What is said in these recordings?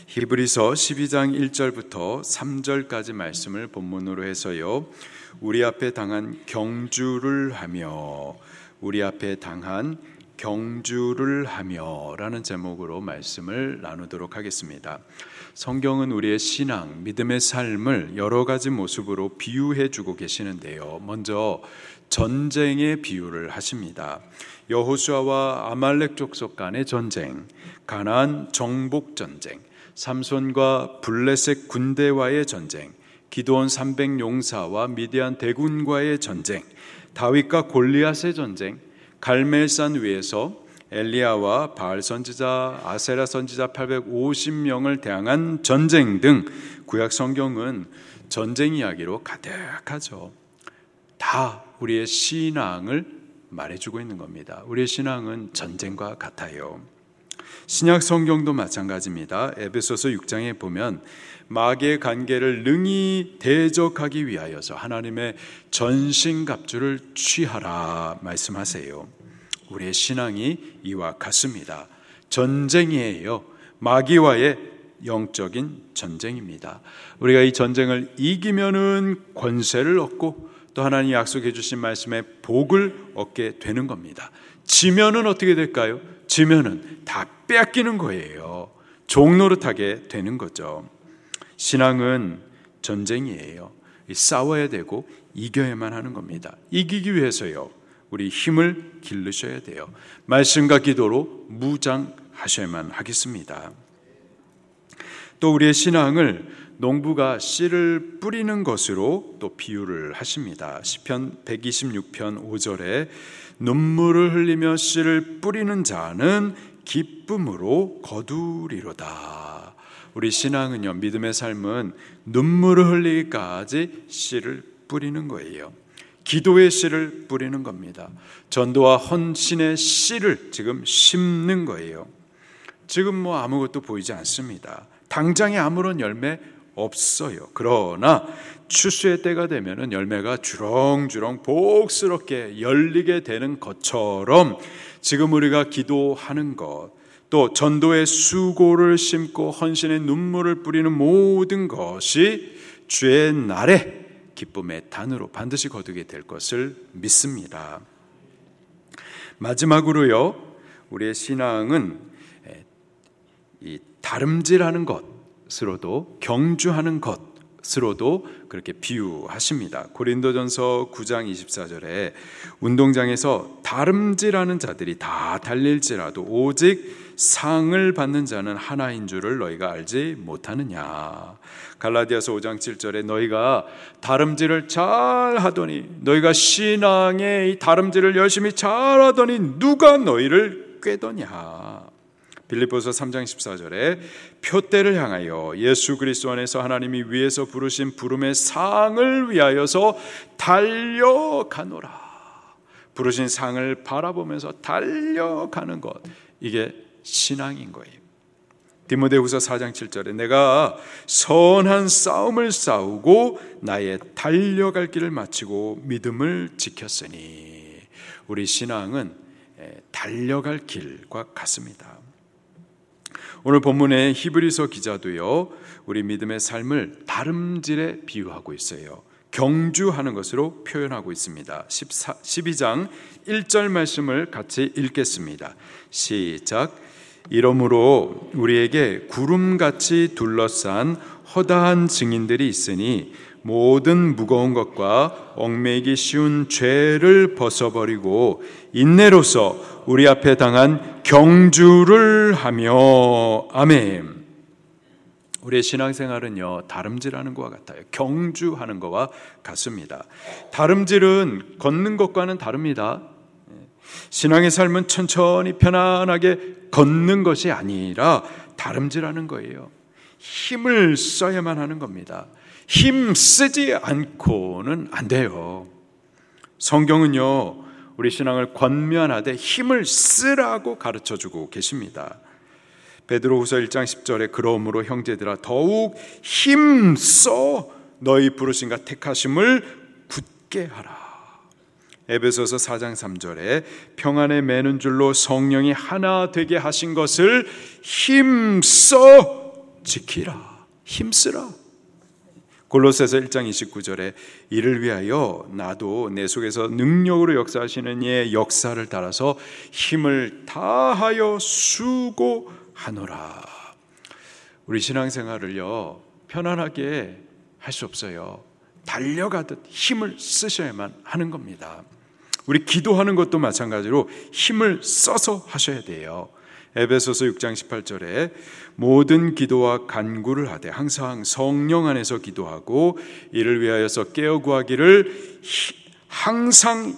히브리서 12장 1절부터 3절까지 말씀을 본문으로 해서요, 우리 앞에 당한 경주를 하며, 우리 앞에 당한 경주를 하며 라는 제목으로 말씀을 나누도록 하겠습니다. 성경은 우리의 신앙, 믿음의 삶을 여러 가지 모습으로 비유해 주고 계시는데요, 먼저 전쟁의 비유를 하십니다. 여호수아와 아말렉 족속 간의 전쟁, 가나안 정복 전쟁, 삼손과 블레셋 군대와의 전쟁, 기드온 300용사와 미디안 대군과의 전쟁, 다윗과 골리앗의 전쟁, 갈멜산 위에서 엘리야와 바알 선지자, 아세라 선지자 850명을 대항한 전쟁 등 구약 성경은 전쟁 이야기로 가득하죠. 다 우리의 신앙을 말해주고 있는 겁니다. 우리의 신앙은 전쟁과 같아요. 신약 성경도 마찬가지입니다. 에베소서 6장에 보면 마귀의 관계를 능히 대적하기 위하여서 하나님의 전신갑주를 취하라 말씀하세요. 우리의 신앙이 이와 같습니다. 전쟁이에요. 마귀와의 영적인 전쟁입니다. 우리가 이 전쟁을 이기면은 권세를 얻고 또 하나님이 약속해 주신 말씀에 복을 얻게 되는 겁니다. 지면은 어떻게 될까요? 지면은 다 빼앗기는 거예요. 종노릇하게 되는 거죠. 신앙은 전쟁이에요. 싸워야 되고 이겨야만 하는 겁니다. 이기기 위해서요, 우리 힘을 기르셔야 돼요. 말씀과 기도로 무장하셔야만 하겠습니다. 또 우리의 신앙을 농부가 씨를 뿌리는 것으로 또 비유를 하십니다. 시편 126편 5절에 눈물을 흘리며 씨를 뿌리는 자는 기쁨으로 거두리로다. 우리 신앙은요, 믿음의 삶은 눈물을 흘리기까지 씨를 뿌리는 거예요. 기도의 씨를 뿌리는 겁니다. 전도와 헌신의 씨를 지금 심는 거예요. 지금 아무것도 보이지 않습니다. 당장에 아무런 열매 없어요. 그러나 추수의 때가 되면은 열매가 주렁주렁 복스럽게 열리게 되는 것처럼 지금 우리가 기도하는 것, 또 전도의 수고를 심고 헌신의 눈물을 뿌리는 모든 것이 주의 날에 기쁨의 단으로 반드시 거두게 될 것을 믿습니다. 마지막으로요, 우리의 신앙은 이 다름질하는 것으로도, 경주하는 것으로도 그렇게 비유하십니다. 고린도전서 9장 24절에 운동장에서 다름질하는 자들이 다 달릴지라도 오직 상을 받는 자는 하나인 줄을 너희가 알지 못하느냐. 갈라디아서 5장 7절에 너희가 다름질을 잘하더니, 너희가 신앙의 이 다름질을 열심히 잘하더니 누가 너희를 꾀더냐. 빌립보서 3장 14절에 표대를 향하여 예수 그리스도 안에서 하나님이 위에서 부르신 부름의 상을 위하여서 달려가노라. 부르신 상을 바라보면서 달려가는 것, 이게 신앙인 거예요. 디모데후서 4장 7절에 내가 선한 싸움을 싸우고 나의 달려갈 길을 마치고 믿음을 지켰으니, 우리 신앙은 달려갈 길과 같습니다. 오늘 본문의 히브리서 기자도요, 우리 믿음의 삶을 다름질에 비유하고 있어요. 경주하는 것으로 표현하고 있습니다. 12장 1절 말씀을 같이 읽겠습니다. 시작. 이러므로 우리에게 구름같이 둘러싼 허다한 증인들이 있으니 모든 무거운 것과 얽매이기 쉬운 죄를 벗어버리고 인내로서 우리 앞에 당한 경주를 하며. 아멘. 우리의 신앙생활은요, 다름질하는 것과 같아요. 경주하는 것과 같습니다. 다름질은 걷는 것과는 다릅니다. 신앙의 삶은 천천히 편안하게 걷는 것이 아니라 다름질하는 거예요. 힘을 써야만 하는 겁니다. 힘 쓰지 않고는 안 돼요. 성경은요, 우리 신앙을 권면하되 힘을 쓰라고 가르쳐주고 계십니다. 베드로후서 1장 10절에 그러므로 형제들아 더욱 힘써 너희 부르심과 택하심을 굳게 하라. 에베소서 4장 3절에 평안에 매는 줄로 성령이 하나 되게 하신 것을 힘써 지키라, 힘쓰라. 골로새서 1장 29절에 이를 위하여 나도 내 속에서 능력으로 역사하시는 이의 역사를 따라서 힘을 다하여 수고하노라. 우리 신앙생활을요 편안하게 할 수 없어요. 달려가듯 힘을 쓰셔야만 하는 겁니다. 우리 기도하는 것도 마찬가지로 힘을 써서 하셔야 돼요. 에베소서 6장 18절에 모든 기도와 간구를 하되 항상 성령 안에서 기도하고 이를 위하여서 깨어 구하기를 항상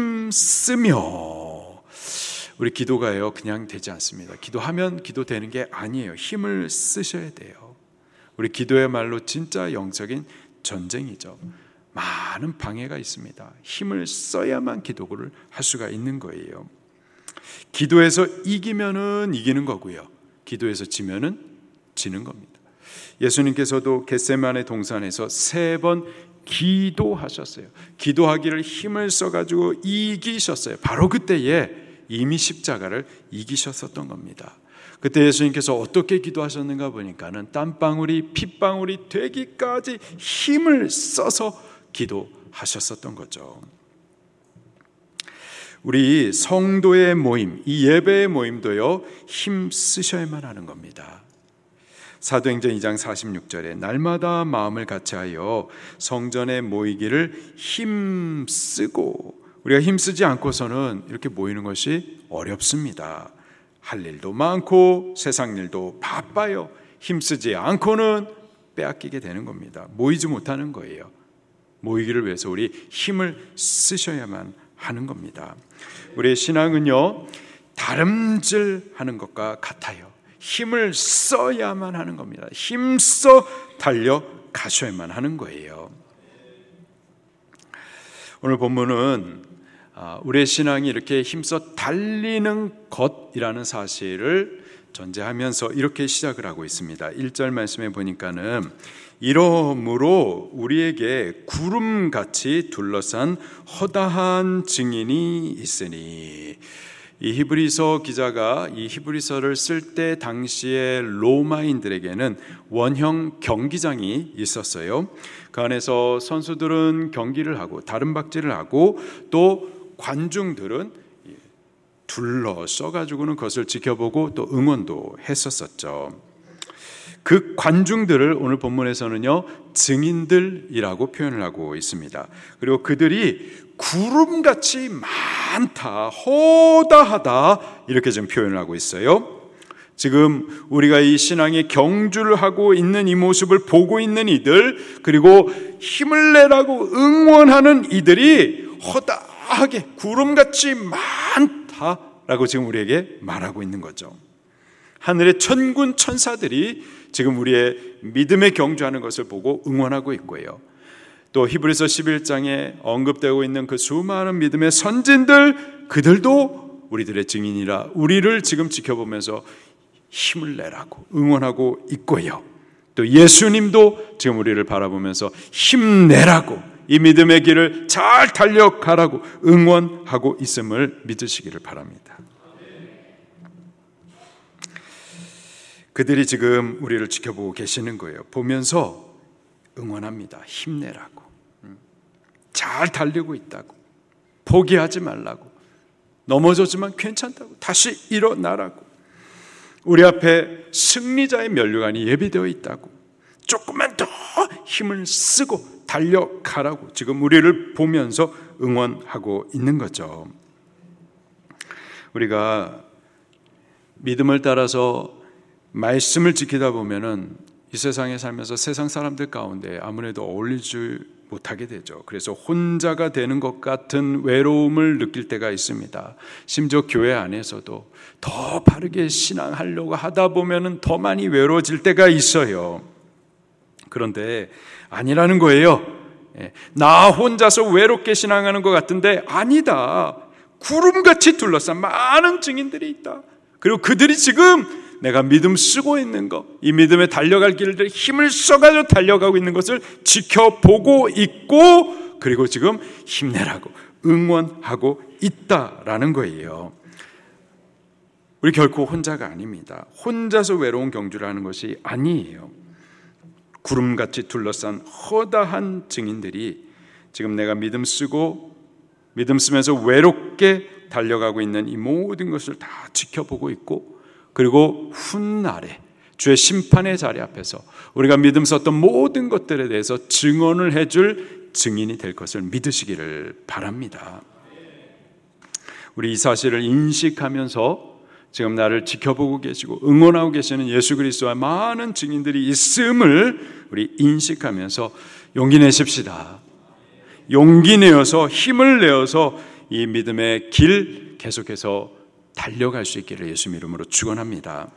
힘쓰며. 우리 기도가요 그냥 되지 않습니다. 기도하면 기도되는 게 아니에요. 힘을 쓰셔야 돼요. 우리 기도야말로 진짜 영적인 전쟁이죠. 많은 방해가 있습니다. 힘을 써야만 기도를 할 수가 있는 거예요. 기도에서 이기면은 이기는 거고요. 기도에서 지면은 지는 겁니다. 예수님께서도 겟세마네 동산에서 3번 기도하셨어요. 기도하기를 힘을 써가지고 이기셨어요. 바로 그때에 이미 십자가를 이기셨었던 겁니다. 그때 예수님께서 어떻게 기도하셨는가 보니까는 땀방울이 핏방울이 되기까지 힘을 써서 기도하셨었던 거죠. 우리 성도의 모임, 이 예배의 모임도요 힘 쓰셔야만 하는 겁니다. 사도행전 2장 46절에 날마다 마음을 같이하여 성전에 모이기를 힘쓰고, 우리가 힘쓰지 않고서는 이렇게 모이는 것이 어렵습니다. 할 일도 많고 세상 일도 바빠요. 힘쓰지 않고는 빼앗기게 되는 겁니다. 모이지 못하는 거예요. 모이기를 위해서 우리 힘을 쓰셔야만 하는 겁니다. 우리의 신앙은요 다름질하는 것과 같아요. 힘을 써야만 하는 겁니다. 힘써 달려가셔야만 하는 거예요. 오늘 본문은 우리의 신앙이 이렇게 힘써 달리는 것이라는 사실을 전제하면서 이렇게 시작을 하고 있습니다. 1절 말씀에 보니까는 이러므로 우리에게 구름같이 둘러싼 허다한 증인이 있으니, 이 히브리서 기자가 이 히브리서를 쓸 때 당시의 로마인들에게는 원형 경기장이 있었어요. 그 안에서 선수들은 경기를 하고 다름박질을 하고 또 관중들은 둘러서 가지고는 그것을 지켜보고 또 응원도 했었었죠. 그 관중들을 오늘 본문에서는요 증인들이라고 표현을 하고 있습니다. 그리고 그들이 구름같이 많다, 허다하다 이렇게 좀 표현을 하고 있어요. 지금 우리가 이 신앙의 경주를 하고 있는 이 모습을 보고 있는 이들, 그리고 힘을 내라고 응원하는 이들이 허다하게 구름같이 많다라고 지금 우리에게 말하고 있는 거죠. 하늘의 천군 천사들이 지금 우리의 믿음의 경주하는 것을 보고 응원하고 있고요. 또 히브리서 11장에 언급되고 있는 그 수많은 믿음의 선진들, 그들도 우리들의 증인이라 우리를 지금 지켜보면서 힘을 내라고 응원하고 있고요. 또 예수님도 지금 우리를 바라보면서 힘내라고, 이 믿음의 길을 잘 달려가라고 응원하고 있음을 믿으시기를 바랍니다. 그들이 지금 우리를 지켜보고 계시는 거예요. 보면서 응원합니다. 힘내라고, 잘 달리고 있다고, 포기하지 말라고, 넘어졌지만 괜찮다고, 다시 일어나라고, 우리 앞에 승리자의 면류관이 예비되어 있다고, 조금만 더 힘을 쓰고 달려가라고 지금 우리를 보면서 응원하고 있는 거죠. 우리가 믿음을 따라서 말씀을 지키다 보면은 이 세상에 살면서 세상 사람들 가운데 아무래도 어울리지 못하게 되죠. 그래서 혼자가 되는 것 같은 외로움을 느낄 때가 있습니다. 심지어 교회 안에서도 더 바르게 신앙하려고 하다 보면은 더 많이 외로워질 때가 있어요. 그런데 아니라는 거예요. 나 혼자서 외롭게 신앙하는 것 같은데 아니다. 구름같이 둘러싼 많은 증인들이 있다. 그리고 그들이 지금 내가 믿음 쓰고 있는 것, 이 믿음에 달려갈 길을 힘을 써가지고 달려가고 있는 것을 지켜보고 있고, 그리고 지금 힘내라고 응원하고 있다라는 거예요. 우리 결코 혼자가 아닙니다. 혼자서 외로운 경주를 하는 것이 아니에요. 구름같이 둘러싼 허다한 증인들이 지금 내가 믿음 쓰면서 외롭게 달려가고 있는 이 모든 것을 다 지켜보고 있고, 그리고 훗날에 주의 심판의 자리 앞에서 우리가 믿음 썼던 모든 것들에 대해서 증언을 해줄 증인이 될 것을 믿으시기를 바랍니다. 우리 이 사실을 인식하면서 지금 나를 지켜보고 계시고 응원하고 계시는 예수 그리스도와 많은 증인들이 있음을 우리 인식하면서 용기 내십시다. 용기 내어서 힘을 내어서 이 믿음의 길 계속해서 달려갈 수 있기를 예수 이름으로 축원합니다.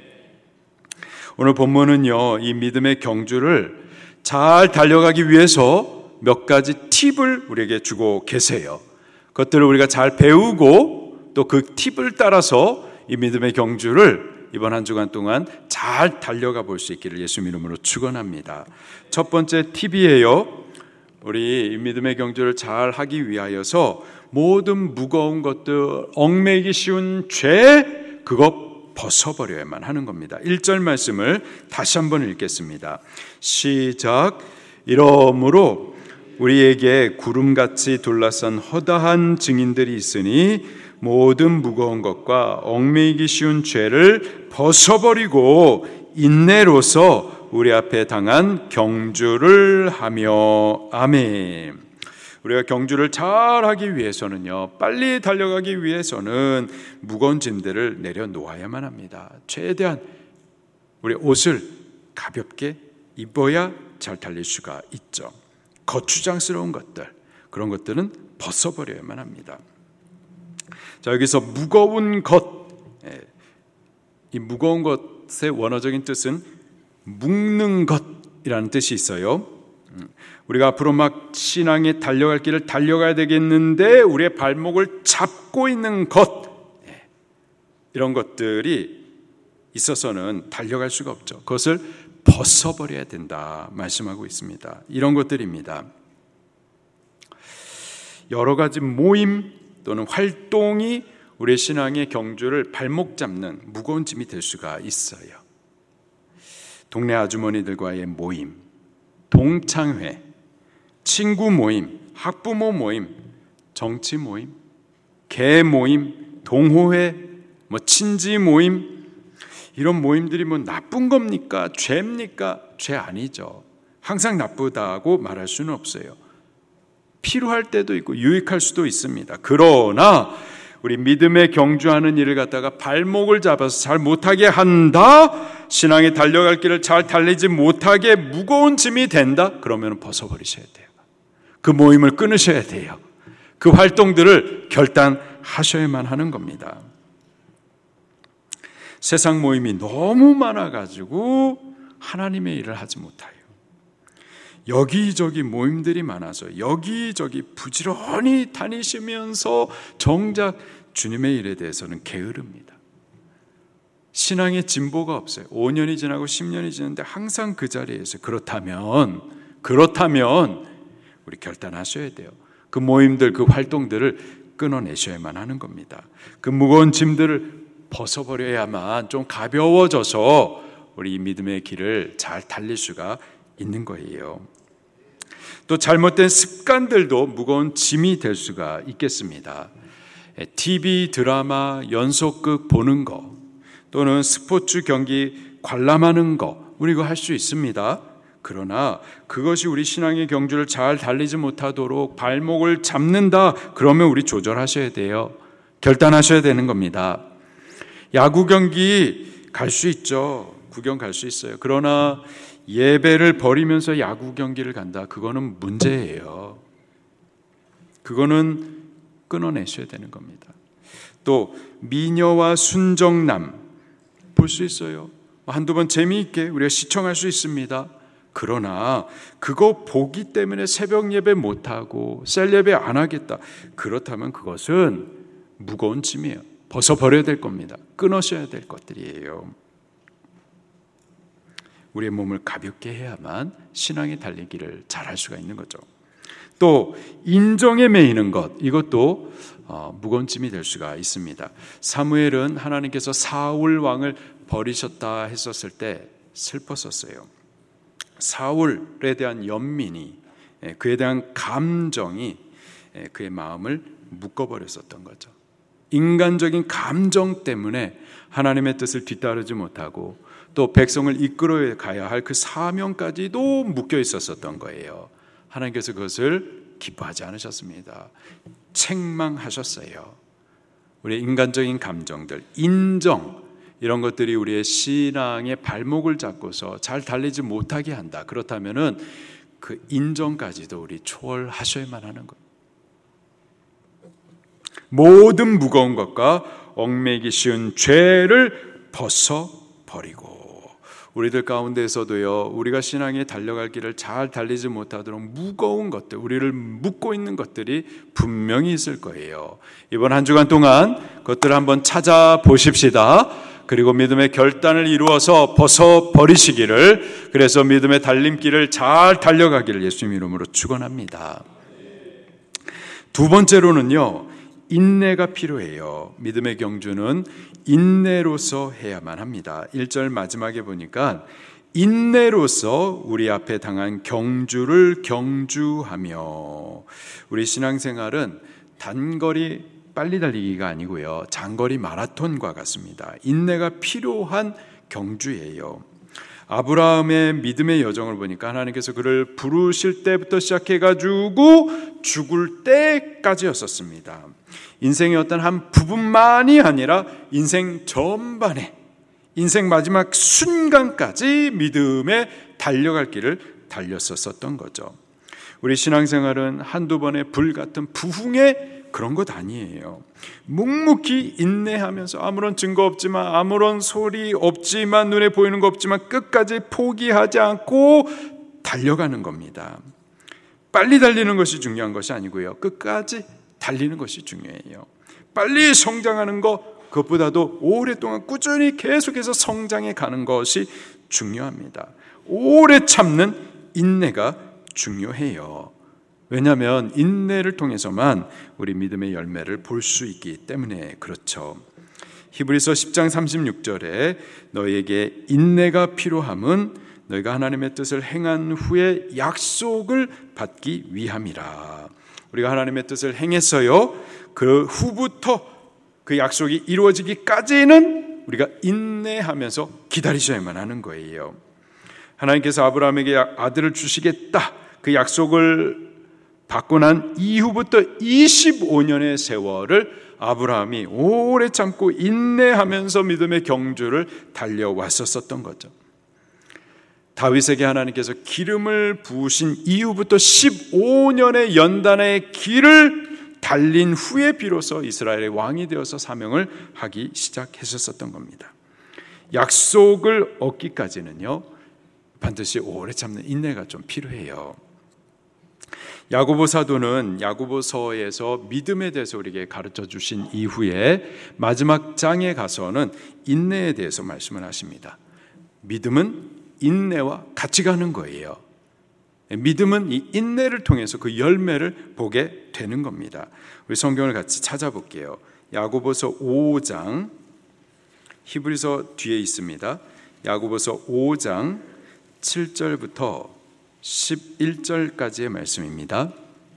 오늘 본문은요, 이 믿음의 경주를 잘 달려가기 위해서 몇 가지 팁을 우리에게 주고 계세요. 그것들을 우리가 잘 배우고 또 그 팁을 따라서 이 믿음의 경주를 이번 한 주간 동안 잘 달려가 볼 수 있기를 예수 이름으로 축원합니다. 첫 번째 팁이에요. 우리 믿음의 경주를 잘 하기 위하여서 모든 무거운 것들, 얽매이기 쉬운 죄, 그거 벗어버려야만 하는 겁니다. 1절 말씀을 다시 한번 읽겠습니다. 시작. 이러므로 우리에게 구름같이 둘러싼 허다한 증인들이 있으니 모든 무거운 것과 얽매이기 쉬운 죄를 벗어버리고 인내로서 우리 앞에 당한 경주를 하며. 아멘. 우리가 경주를 잘하기 위해서는요, 빨리 달려가기 위해서는 무거운 짐들을 내려놓아야만 합니다. 최대한 우리 옷을 가볍게 입어야 잘 달릴 수가 있죠. 거추장스러운 것들, 그런 것들은 벗어버려야만 합니다. 자, 여기서 무거운 것, 이 무거운 것의 원어적인 뜻은 묶는 것이라는 뜻이 있어요. 우리가 앞으로 막 신앙에 달려갈 길을 달려가야 되겠는데 우리의 발목을 잡고 있는 것, 이런 것들이 있어서는 달려갈 수가 없죠. 그것을 벗어버려야 된다 말씀하고 있습니다. 이런 것들입니다. 여러 가지 모임 또는 활동이 우리의 신앙의 경주를 발목 잡는 무거운 짐이 될 수가 있어요. 동네 아주머니들과의 모임, 동창회, 친구 모임, 학부모 모임, 정치 모임, 개 모임, 동호회, 친지 모임, 이런 모임들이 나쁜 겁니까? 죄입니까? 죄 아니죠. 항상 나쁘다고 말할 수는 없어요. 필요할 때도 있고 유익할 수도 있습니다. 그러나 우리 믿음의 경주하는 일을 갖다가 발목을 잡아서 잘 못하게 한다, 신앙에 달려갈 길을 잘 달리지 못하게 무거운 짐이 된다, 그러면 벗어버리셔야 돼요. 그 모임을 끊으셔야 돼요. 그 활동들을 결단하셔야만 하는 겁니다. 세상 모임이 너무 많아가지고 하나님의 일을 하지 못해요. 여기저기 모임들이 많아서 여기저기 부지런히 다니시면서 정작 주님의 일에 대해서는 게으릅니다. 신앙의 진보가 없어요. 5년이 지나고 10년이 지났는데 항상 그 자리에 있어요. 그렇다면 우리 결단하셔야 돼요. 그 모임들, 그 활동들을 끊어내셔야만 하는 겁니다. 그 무거운 짐들을 벗어버려야만 좀 가벼워져서 우리 믿음의 길을 잘 달릴 수가 있는 거예요. 또 잘못된 습관들도 무거운 짐이 될 수가 있겠습니다. TV, 드라마, 연속극 보는 거, 또는 스포츠 경기 관람하는 거, 우리 이거 할 수 있습니다. 그러나 그것이 우리 신앙의 경주를 잘 달리지 못하도록 발목을 잡는다, 그러면 우리 조절하셔야 돼요. 결단하셔야 되는 겁니다. 야구 경기 갈 수 있죠. 구경 갈 수 있어요. 그러나 예배를 버리면서 야구 경기를 간다, 그거는 문제예요. 그거는 끊어내셔야 되는 겁니다. 또 미녀와 순정남 볼 수 있어요. 한두 번 재미있게 우리가 시청할 수 있습니다. 그러나 그거 보기 때문에 새벽 예배 못하고 셀 예배 안 하겠다, 그렇다면 그것은 무거운 짐이에요. 벗어버려야 될 겁니다. 끊으셔야 될 것들이에요. 우리의 몸을 가볍게 해야만 신앙의 달리기를 잘할 수가 있는 거죠. 또 인정에 매이는 것, 이것도 무거운 짐이 될 수가 있습니다. 사무엘은 하나님께서 사울 왕을 버리셨다 했었을 때 슬펐었어요. 사울에 대한 연민이, 그에 대한 감정이 그의 마음을 묶어버렸었던 거죠. 인간적인 감정 때문에 하나님의 뜻을 뒤따르지 못하고 또 백성을 이끌어 가야 할 그 사명까지도 묶여 있었던 거예요. 하나님께서 그것을 기뻐하지 않으셨습니다. 책망하셨어요. 우리의 인간적인 감정들, 인정, 이런 것들이 우리의 신앙의 발목을 잡고서 잘 달리지 못하게 한다. 그렇다면은 그 인정까지도 우리 초월하셔야만 하는 거예요. 모든 무거운 것과 얽매이기 쉬운 죄를 벗어버리고, 우리들 가운데서도요, 우리가 신앙에 달려갈 길을 잘 달리지 못하도록 무거운 것들, 우리를 묶고 있는 것들이 분명히 있을 거예요. 이번 한 주간 동안 그것들을 한번 찾아보십시다. 그리고 믿음의 결단을 이루어서 벗어버리시기를, 그래서 믿음의 달림길을 잘 달려가기를 예수님 이름으로 축원합니다. 두 번째로는요, 인내가 필요해요. 믿음의 경주는 인내로서 해야만 합니다. 1절 마지막에 보니까 인내로서 우리 앞에 당한 경주를 경주하며, 우리 신앙생활은 단거리 빨리 달리기가 아니고요, 장거리 마라톤과 같습니다. 인내가 필요한 경주예요. 아브라함의 믿음의 여정을 보니까 하나님께서 그를 부르실 때부터 시작해가지고 죽을 때까지였었습니다. 인생의 어떤 한 부분만이 아니라 인생 전반에, 인생 마지막 순간까지 믿음에 달려갈 길을 달렸었던 거죠. 우리 신앙생활은 한두 번의 불같은 부흥의 그런 것 아니에요. 묵묵히 인내하면서 아무런 증거 없지만, 아무런 소리 없지만, 눈에 보이는 거 없지만 끝까지 포기하지 않고 달려가는 겁니다. 빨리 달리는 것이 중요한 것이 아니고요, 끝까지 달리는 것이 중요해요. 빨리 성장하는 것, 그것보다도 오랫동안 꾸준히 계속해서 성장해 가는 것이 중요합니다. 오래 참는 인내가 중요해요. 왜냐하면 인내를 통해서만 우리 믿음의 열매를 볼 수 있기 때문에 그렇죠. 히브리서 10장 36절에 너희에게 인내가 필요함은 너희가 하나님의 뜻을 행한 후에 약속을 받기 위함이라. 우리가 하나님의 뜻을 행했어요. 그 후부터 그 약속이 이루어지기까지는 우리가 인내하면서 기다리셔야만 하는 거예요. 하나님께서 아브라함에게 아들을 주시겠다, 그 약속을 받고 난 이후부터 25년의 세월을 아브라함이 오래 참고 인내하면서 믿음의 경주를 달려왔었던 거죠. 다윗에게 하나님께서 기름을 부으신 이후부터 15년의 연단의 길을 달린 후에 비로소 이스라엘의 왕이 되어서 사명을 하기 시작했었던 겁니다. 약속을 얻기까지는요, 반드시 오래 참는 인내가 좀 필요해요. 야고보 사도는 야고보서에서 믿음에 대해서 우리에게 가르쳐 주신 이후에 마지막 장에 가서는 인내에 대해서 말씀을 하십니다. 믿음은 인내와 같이 가는 거예요. 믿음은 이 인내를 통해서 그 열매를 보게 되는 겁니다. 우리 성경을 같이 찾아볼게요. 야고보서 5장, 히브리서 뒤에 있습니다. 야고보서 5장 7절부터 11절까지의 말씀입니다.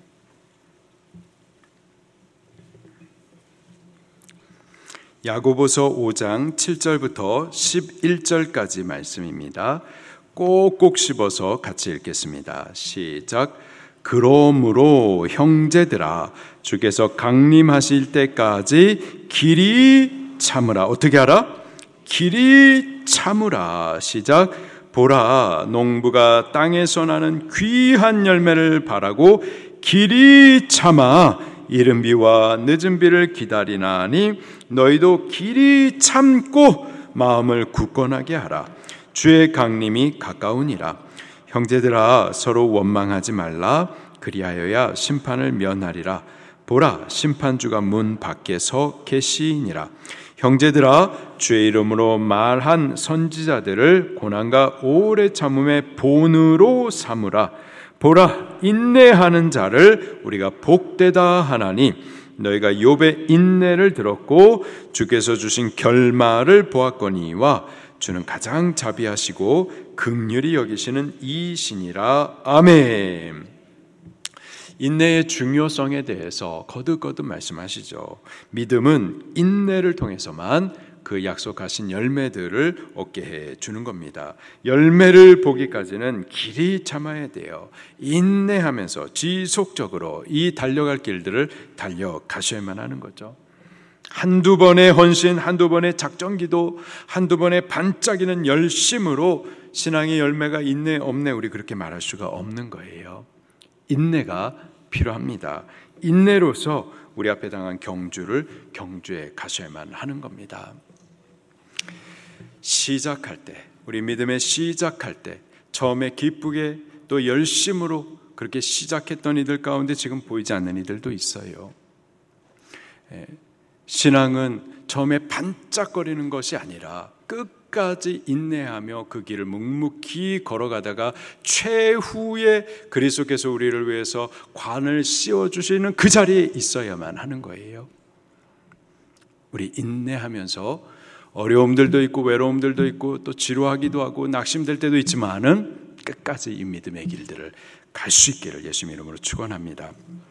야고보서 5장 7절부터 11절까지 말씀입니다. 꼭꼭 씹어서 같이 읽겠습니다. 시작. 그러므로 형제들아, 주께서 강림하실 때까지 길이 참으라. 어떻게 하라? 길이 참으라. 시작. 보라, 농부가 땅에서 나는 귀한 열매를 바라고 길이 참아 이른 비와 늦은 비를 기다리나니 너희도 길이 참고 마음을 굳건하게 하라. 주의 강림이 가까우니라. 형제들아, 서로 원망하지 말라. 그리하여야 심판을 면하리라. 보라, 심판주가 문 밖에 서 계시니라. 형제들아, 주의 이름으로 말한 선지자들을 고난과 오래 참음의 본으로 삼으라. 보라, 인내하는 자를 우리가 복되다 하나니 너희가 욥의 인내를 들었고 주께서 주신 결말을 보았거니와 주는 가장 자비하시고 긍휼히 여기시는 이시니라. 아멘. 인내의 중요성에 대해서 거듭거듭 말씀하시죠. 믿음은 인내를 통해서만 그 약속하신 열매들을 얻게 해 주는 겁니다. 열매를 보기까지는 길이 참아야 돼요. 인내하면서 지속적으로 이 달려갈 길들을 달려가셔야만 하는 거죠. 한두 번의 헌신, 한두 번의 작전기도, 한두 번의 반짝이는 열심으로 신앙의 열매가 있네 없네 우리 그렇게 말할 수가 없는 거예요. 인내가 필요합니다. 인내로서 우리 앞에 당한 경주를 경주해 가셔야만 하는 겁니다. 시작할 때, 우리 믿음의 시작할 때 처음에 기쁘게 또 열심으로 그렇게 시작했던 이들 가운데 지금 보이지 않는 이들도 있어요. 신앙은 처음에 반짝거리는 것이 아니라 끝까지 인내하며 그 길을 묵묵히 걸어가다가 최후에 그리스도께서 우리를 위해서 관을 씌워주시는 그 자리에 있어야만 하는 거예요. 우리 인내하면서 어려움들도 있고 외로움들도 있고 또 지루하기도 하고 낙심될 때도 있지만은 끝까지 이 믿음의 길들을 갈 수 있기를 예수님 이름으로 축원합니다.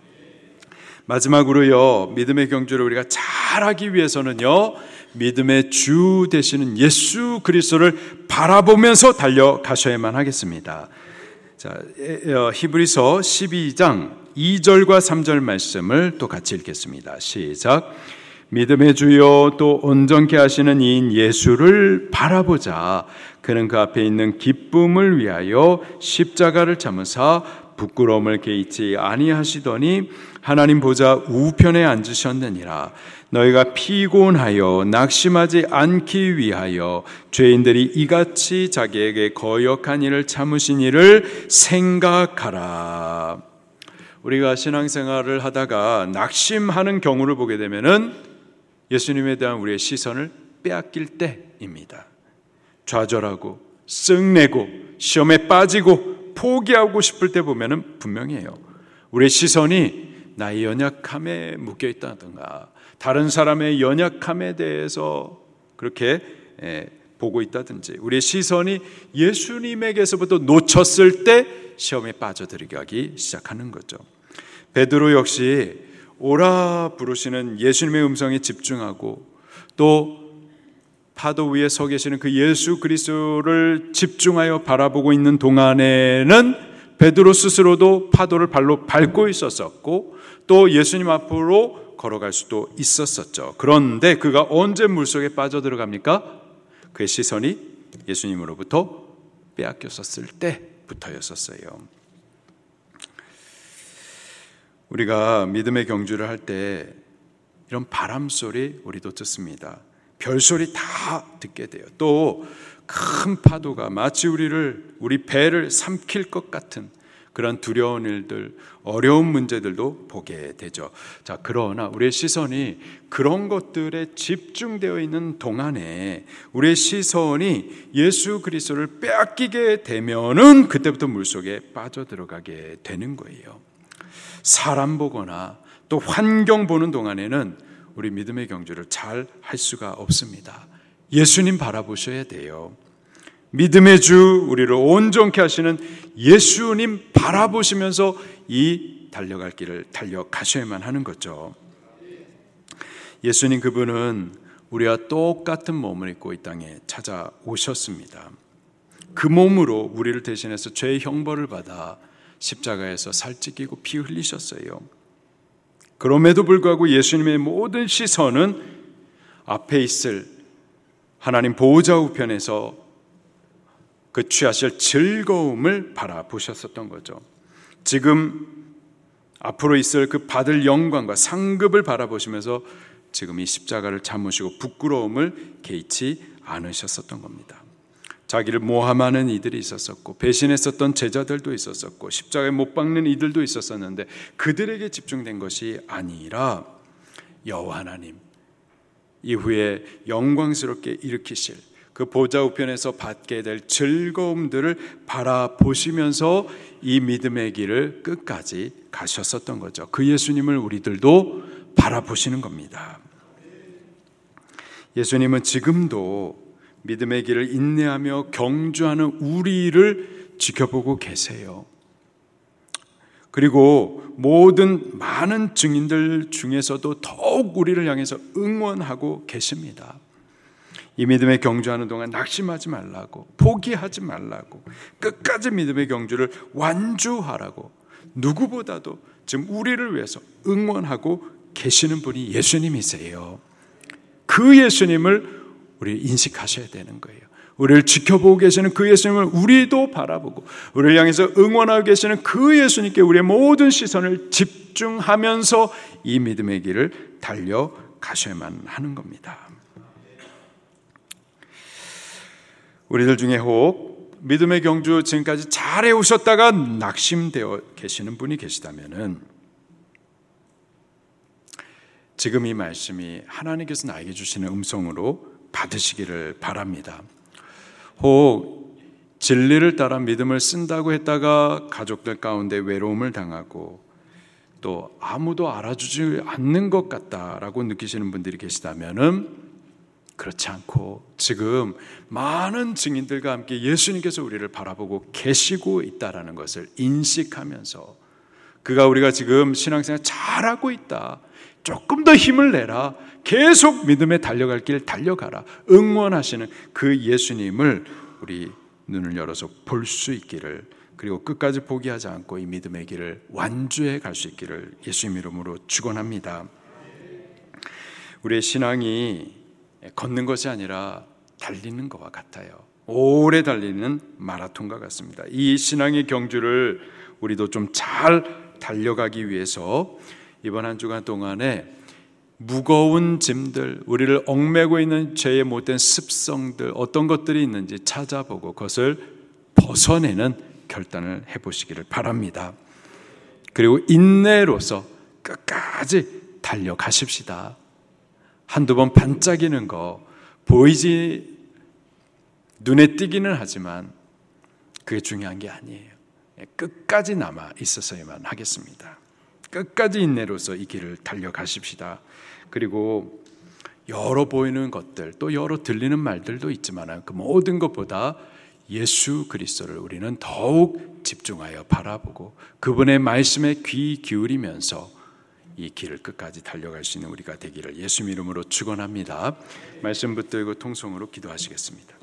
마지막으로요, 믿음의 경주를 우리가 잘하기 위해서는요, 믿음의 주 되시는 예수 그리스도를 바라보면서 달려가셔야만 하겠습니다. 자, 히브리서 12장 2절과 3절 말씀을 또 같이 읽겠습니다. 시작. 믿음의 주요 또 온전케 하시는 이인 예수를 바라보자. 그는 그 앞에 있는 기쁨을 위하여 십자가를 참으사 부끄러움을 개의치 아니하시더니 하나님 보좌 우편에 앉으셨느니라. 너희가 피곤하여 낙심하지 않기 위하여 죄인들이 이같이 자기에게 거역한 일을 참으신 일을 생각하라. 우리가 신앙생활을 하다가 낙심하는 경우를 보게 되면은 예수님에 대한 우리의 시선을 빼앗길 때입니다. 좌절하고 쓱내고 시험에 빠지고 포기하고 싶을 때 보면은 분명해요. 우리의 시선이 나의 연약함에 묶여 있다든가 다른 사람의 연약함에 대해서 그렇게 보고 있다든지 우리의 시선이 예수님에게서부터 놓쳤을 때 시험에 빠져들어가기 시작하는 거죠. 베드로 역시 오라 부르시는 예수님의 음성에 집중하고 또 파도 위에 서 계시는 그 예수 그리스도를 집중하여 바라보고 있는 동안에는 베드로 스스로도 파도를 발로 밟고 있었었고 또 예수님 앞으로 걸어갈 수도 있었었죠. 그런데 그가 언제 물속에 빠져들어갑니까? 그의 시선이 예수님으로부터 빼앗겼었을 때부터였었어요. 우리가 믿음의 경주를 할 때 이런 바람소리 우리도 듣습니다. 별소리 다 듣게 돼요. 또 큰 파도가 마치 우리 배를 삼킬 것 같은 그런 두려운 일들, 어려운 문제들도 보게 되죠. 자, 그러나 우리의 시선이 그런 것들에 집중되어 있는 동안에 우리의 시선이 예수 그리스도를 빼앗기게 되면은 그때부터 물속에 빠져들어가게 되는 거예요. 사람 보거나 또 환경 보는 동안에는 우리 믿음의 경주를 잘 할 수가 없습니다. 예수님 바라보셔야 돼요. 믿음의 주, 우리를 온전케 하시는 예수님 바라보시면서 이 달려갈 길을 달려가셔야만 하는 거죠. 예수님 그분은 우리와 똑같은 몸을 입고 이 땅에 찾아오셨습니다. 그 몸으로 우리를 대신해서 죄의 형벌을 받아 십자가에서 살찌기고 피 흘리셨어요. 그럼에도 불구하고 예수님의 모든 시선은 앞에 있을 하나님 보호자 우편에서 그 취하실 즐거움을 바라보셨었던 거죠. 지금 앞으로 있을 그 받을 영광과 상급을 바라보시면서 지금 이 십자가를 참으시고 부끄러움을 개의치 않으셨었던 겁니다. 자기를 모함하는 이들이 있었었고 배신했었던 제자들도 있었었고 십자가에 못 박는 이들도 있었었는데 그들에게 집중된 것이 아니라 여호와 하나님 이후에 영광스럽게 일으키실 그 보좌 우편에서 받게 될 즐거움들을 바라보시면서 이 믿음의 길을 끝까지 가셨었던 거죠. 그 예수님을 우리들도 바라보시는 겁니다. 예수님은 지금도 믿음의 길을 인내하며 경주하는 우리를 지켜보고 계세요. 그리고 모든 많은 증인들 중에서도 더욱 우리를 향해서 응원하고 계십니다. 이 믿음의 경주하는 동안 낙심하지 말라고, 포기하지 말라고, 끝까지 믿음의 경주를 완주하라고 누구보다도 지금 우리를 위해서 응원하고 계시는 분이 예수님이세요. 그 예수님을 우리 인식하셔야 되는 거예요. 우리를 지켜보고 계시는 그 예수님을 우리도 바라보고 우리를 향해서 응원하고 계시는 그 예수님께 우리의 모든 시선을 집중하면서 이 믿음의 길을 달려가셔야만 하는 겁니다. 우리들 중에 혹 믿음의 경주 지금까지 잘 해오셨다가 낙심되어 계시는 분이 계시다면은 지금 이 말씀이 하나님께서 나에게 주시는 음성으로 받으시기를 바랍니다. 혹 진리를 따라 믿음을 쓴다고 했다가 가족들 가운데 외로움을 당하고 또 아무도 알아주지 않는 것 같다라고 느끼시는 분들이 계시다면은 그렇지 않고 지금 많은 증인들과 함께 예수님께서 우리를 바라보고 계시고 있다라는 것을 인식하면서 그가 우리가 지금 신앙생활 잘하고 있다, 조금 더 힘을 내라, 계속 믿음에 달려갈 길 달려가라, 응원하시는 그 예수님을 우리 눈을 열어서 볼 수 있기를, 그리고 끝까지 포기하지 않고 이 믿음의 길을 완주해 갈 수 있기를 예수님 이름으로 축원합니다. 우리의 신앙이 걷는 것이 아니라 달리는 것과 같아요. 오래 달리는 마라톤과 같습니다. 이 신앙의 경주를 우리도 좀 잘 달려가기 위해서 이번 한 주간 동안에 무거운 짐들, 우리를 얽매고 있는 죄의 못된 습성들, 어떤 것들이 있는지 찾아보고 그것을 벗어내는 결단을 해보시기를 바랍니다. 그리고 인내로서 끝까지 달려가십시다. 한두 번 반짝이는 거 보이지, 눈에 띄기는 하지만 그게 중요한 게 아니에요. 끝까지 남아 있어서야만 하겠습니다. 끝까지 인내로서 이 길을 달려가십시다. 그리고 여러 보이는 것들, 또 여러 들리는 말들도 있지만 그 모든 것보다 예수 그리스도를 우리는 더욱 집중하여 바라보고 그분의 말씀에 귀 기울이면서 이 길을 끝까지 달려갈 수 있는 우리가 되기를 예수 이름으로 축원합니다. 말씀 붙들고 통성으로 기도하시겠습니다.